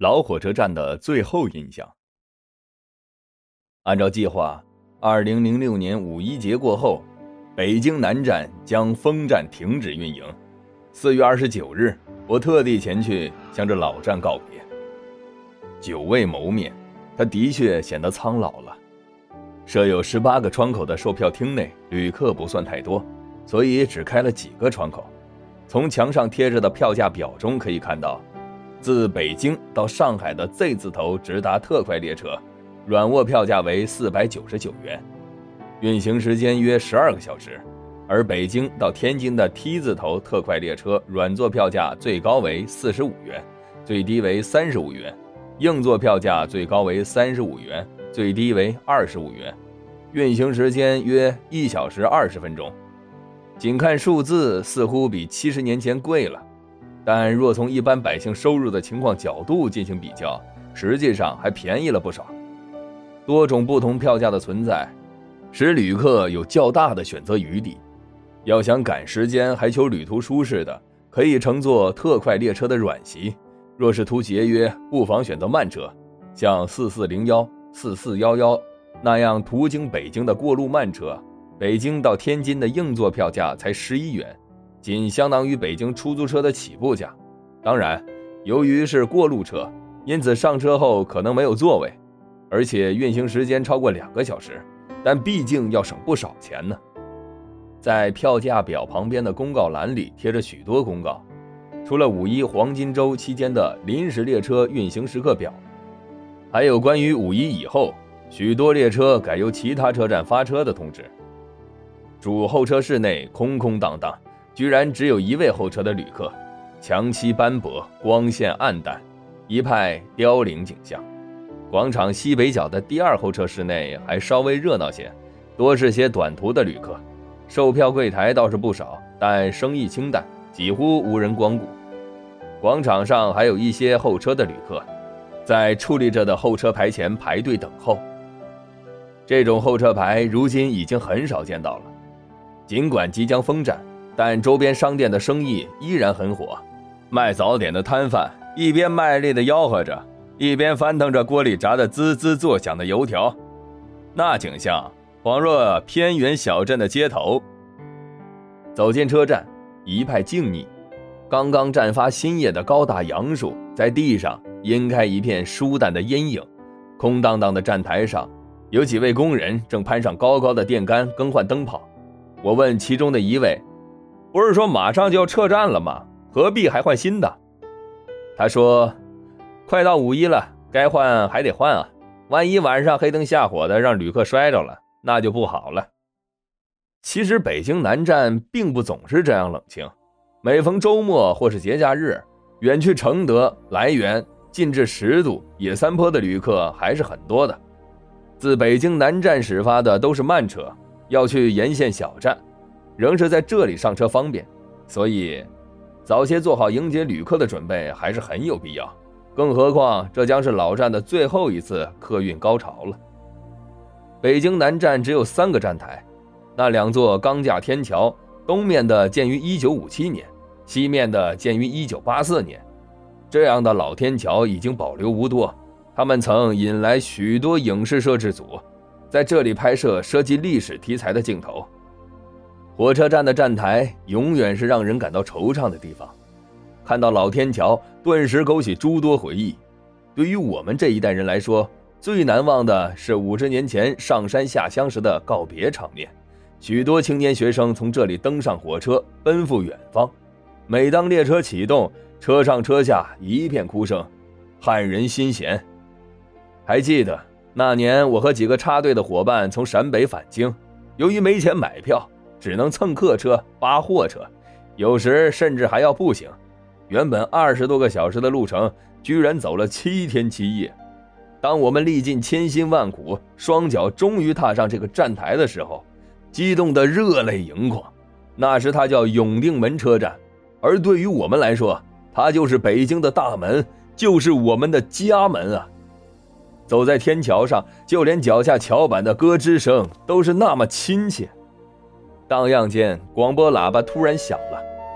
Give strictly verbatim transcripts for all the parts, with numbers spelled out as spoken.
老火车站的最后印象。按照计划，二零零六年五一节过后，北京南站将封站停止运营。四月二十九日，我特地前去向这老站告别。久未谋面，它的确显得苍老了。设有十八个窗口的售票厅内，旅客不算太多，所以只开了几个窗口。从墙上贴着的票价表中可以看到，自北京到上海的 Z 字头直达特快列车，软卧票价为四百九十九元，运行时间约十二个小时。而北京到天津的 T 字头特快列车软座票价最高为四十五元，最低为三十五元，硬座票价最高为三十五元，最低为二十五元，运行时间约一小时二十分钟。仅看数字似乎比七十年前贵了，但若从一般百姓收入的情况角度进行比较，实际上还便宜了不少。多种不同票价的存在，使旅客有较大的选择余地。要想赶时间还求旅途舒适的，可以乘坐特快列车的软席；若是图节约，不妨选择慢车，像四四零一、四四一一那样途经北京的过路慢车。北京到天津的硬座票价才十一元，仅相当于北京出租车的起步价。当然，由于是过路车，因此上车后可能没有座位，而且运行时间超过两个小时，但毕竟要省不少钱呢。在票价表旁边的公告栏里贴着许多公告，除了五一黄金周期间的临时列车运行时刻表，还有关于五一以后许多列车改由其他车站发车的通知。主候车室内空空荡荡，居然只有一位候车的旅客，墙漆斑驳，光线暗淡，一派凋零景象。广场西北角的第二候车室内还稍微热闹些，多是些短途的旅客。售票柜台倒是不少，但生意清淡，几乎无人光顾。广场上还有一些候车的旅客，在矗立着的候车牌前排队等候。这种候车牌如今已经很少见到了。尽管即将封站，但周边商店的生意依然很火。卖早点的摊贩一边卖力地吆喝着，一边翻腾着锅里炸得滋滋作响的油条，那景象恍若偏远小镇的街头。走进车站，一派静谧。刚刚绽发新叶的高大杨树在地上洇开一片疏淡的阴影。空荡荡的站台上，有几位工人正攀上高高的电杆更换灯泡。我问其中的一位，不是说马上就要撤站了吗？何必还换新的？他说，快到五一了，该换还得换啊，万一晚上黑灯瞎火的让旅客摔着了，那就不好了。其实北京南站并不总是这样冷清，每逢周末或是节假日，远去承德、来源、近至十渡、野三坡的旅客还是很多的。自北京南站始发的都是慢车，要去沿线小站，仍是在这里上车方便，所以早些做好迎接旅客的准备还是很有必要。更何况这将是老站的最后一次客运高潮了。北京南站只有三个站台，那两座钢架天桥，东面的建于一九五七年，西面的建于一九八四年。这样的老天桥已经保留无多，他们曾引来许多影视摄制组在这里拍摄涉及历史题材的镜头。火车站的站台永远是让人感到惆怅的地方，看到老天桥顿时勾起诸多回忆。对于我们这一代人来说，最难忘的是五十年前上山下乡时的告别场面。许多青年学生从这里登上火车，奔赴远方。每当列车启动，车上车下一片哭声，撼人心弦。还记得那年我和几个插队的伙伴从陕北返京，由于没钱买票，只能蹭客车、扒货车，有时甚至还要步行。原本二十多个小时的路程，居然走了七天七夜。当我们历尽千辛万苦，双脚终于踏上这个站台的时候，激动得热泪盈眶。那时它叫永定门车站，而对于我们来说，它就是北京的大门，就是我们的家门啊。走在天桥上，就连脚下桥板的咯吱声都是那么亲切。荡漾间，广播喇叭突然响了，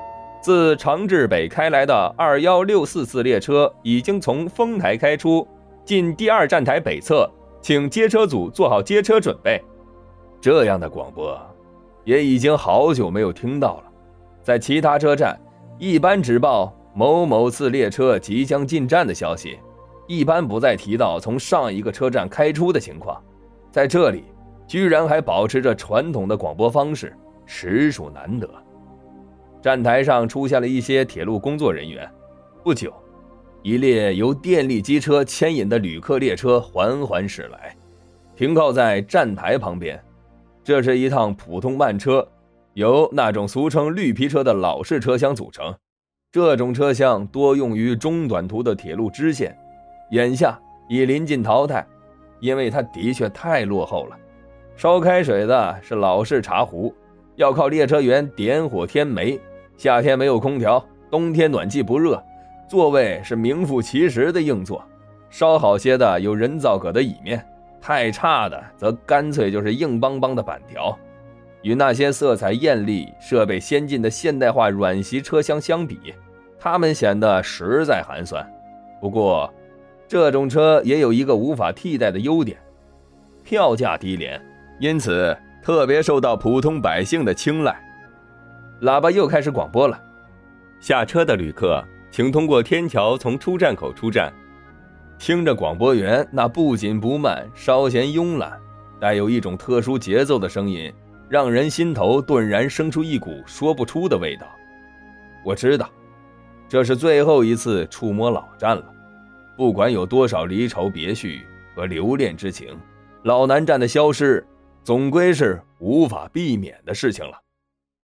自长治北开来的二一六四次列车已经从丰台开出，进第二站台北侧，请接车组做好接车准备。这样的广播也已经好久没有听到了。在其他车站一般只报某某次列车即将进站的消息，一般不再提到从上一个车站开出的情况。在这里居然还保持着传统的广播方式，实属难得。站台上出现了一些铁路工作人员。不久，一列由电力机车牵引的旅客列车缓缓驶来，停靠在站台旁边。这是一趟普通慢车，由那种俗称绿皮车的老式车厢组成。这种车厢多用于中短途的铁路支线，眼下已临近淘汰，因为它的确太落后了。烧开水的是老式茶壶，要靠列车员点火添煤，夏天没有空调，冬天暖气不热，座位是名副其实的硬座。稍好些的有人造革的椅面，太差的则干脆就是硬邦邦的板条。与那些色彩艳丽、设备先进的现代化软席车厢相比，它们显得实在寒酸。不过这种车也有一个无法替代的优点，票价低廉，因此特别受到普通百姓的青睐。喇叭又开始广播了：下车的旅客请通过天桥从出站口出站。听着广播员那不紧不慢、稍显慵懒、带有一种特殊节奏的声音，让人心头顿然生出一股说不出的味道。我知道这是最后一次触摸老站了，不管有多少离愁别绪和留恋之情，老南站的消失总归是无法避免的事情了。